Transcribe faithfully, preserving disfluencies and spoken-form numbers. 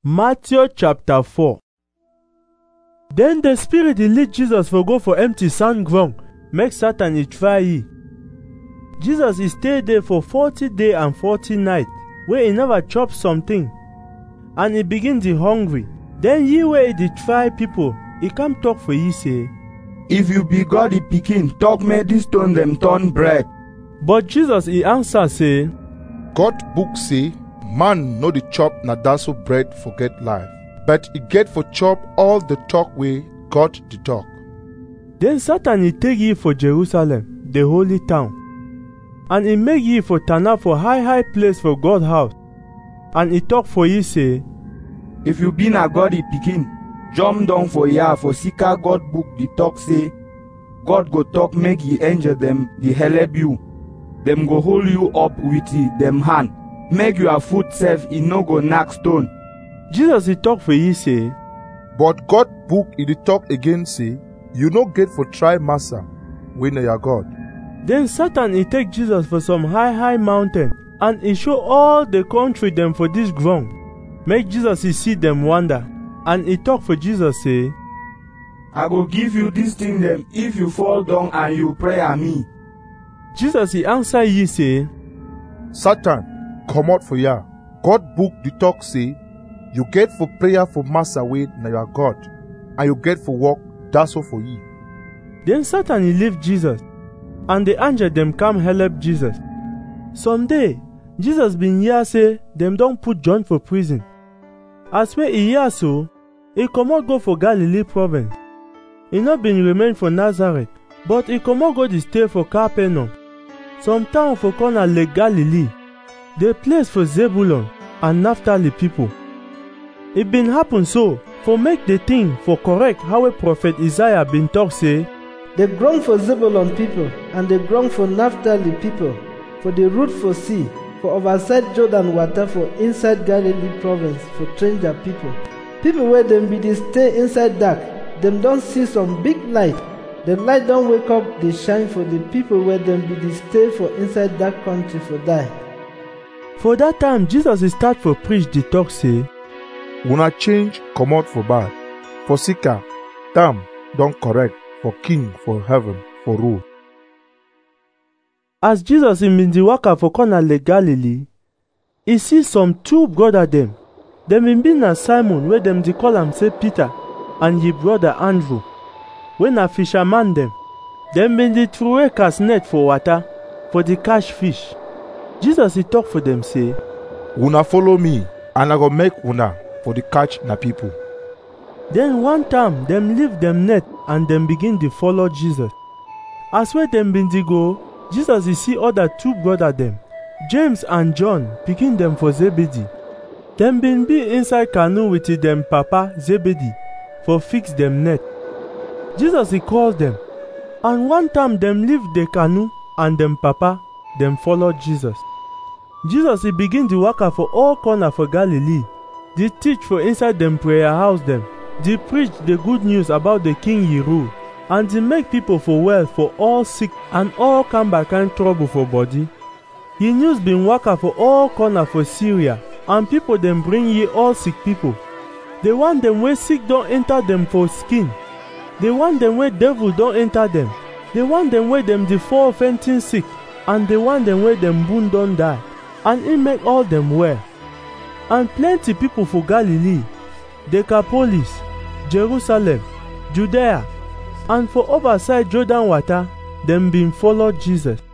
Matthew chapter four. Then the Spirit he lead Jesus for go for empty sand ground, make Satan he try ye. Jesus he stay there for forty day and forty night, where he never chop something, and he begin the hungry. Then ye where he dey try people, he come talk for ye say, If you be God the pikin, talk make this stone them turn bread. But Jesus he answer say, God book say, man no dey chop na daso bread forget life, but he get for chop all the talk way God the talk. Then Satan he take ye for Jerusalem, the holy town, and he make ye for turn up for high high place for God house, and he talk for ye say, If you be na God the pikin, jump down for here for sika God book the talk say, God go talk make ye angel them the help you, them go hold you up with the, them hand, make your foot safe, e no go knock stone. Jesus he talk for ye say, But God book he dey talk again say, you no get for try massa wey na your God. Then Satan he take Jesus for some high high mountain, and he show all the country them for this ground. Make Jesus he see them wonder, and he talk for Jesus say, I go give you this thing them if you fall down and you pray at me. Jesus he answer ye say, Satan, come out for ya. God book the talk say, you get for prayer for massa wey na your God, and you get for work that's all for ye. Then Satan he leave Jesus, and the angel them come help Jesus. Someday, Jesus been hear say them don't put John for prison. As where he hear so, he comot go for Galilee province. He not been remain for Nazareth, but he comot go the stay for Capernaum, some town for corner Lake Galilee, the place for Zebulun and Naphtali people. It been happen so, for make the thing for correct how a prophet Isaiah been talk say, The ground for Zebulun people, and the ground for Naphtali people, for the root for sea, for overside Jordan water, for inside Galilee province, for stranger people. People where them be dey stay inside dark, them don't see some big light. The light don't wake up, they shine for the people where them be dey stay for inside dark country for die. For that time Jesus he start for preach the talk say, Una change come out for bad, for sika, damn don't correct, for king for heaven for rule. As Jesus in been the waka for corner Lake Galilee, he see some two brother them. Them been been na Simon where them dey call am say Peter, and ye brother Andrew, when na fisherman them. Them been dey throw cast net for water, for the catch fish. Jesus he talk for them say, Una follow me, and I go make una for the catch na people. Then one time them leave them net, and them begin to follow Jesus. As where them been dey go, Jesus he see other two brother them, James and John, picking them for Zebedee. Them been be inside canoe with them papa Zebedee, for fix them net. Jesus he called them, and one time them leave the canoe and them papa, them follow Jesus. Jesus he begin to waka for all corner for Galilee, they teach for inside them prayer house them, they preach the good news about the king he rule, and they make people for well for all sick and all come back kind trouble for body. He news been waka for all corner for Syria, and people them bring ye all sick people. The one them where sick don't enter them for skin. The one them where devil don't enter them. The one them where them the fall fainting sick, and the one them where them boon don't die. And he make all them well. And plenty people for Galilee, Decapolis, Jerusalem, Judea, and for overside Jordan water, them been follow Jesus.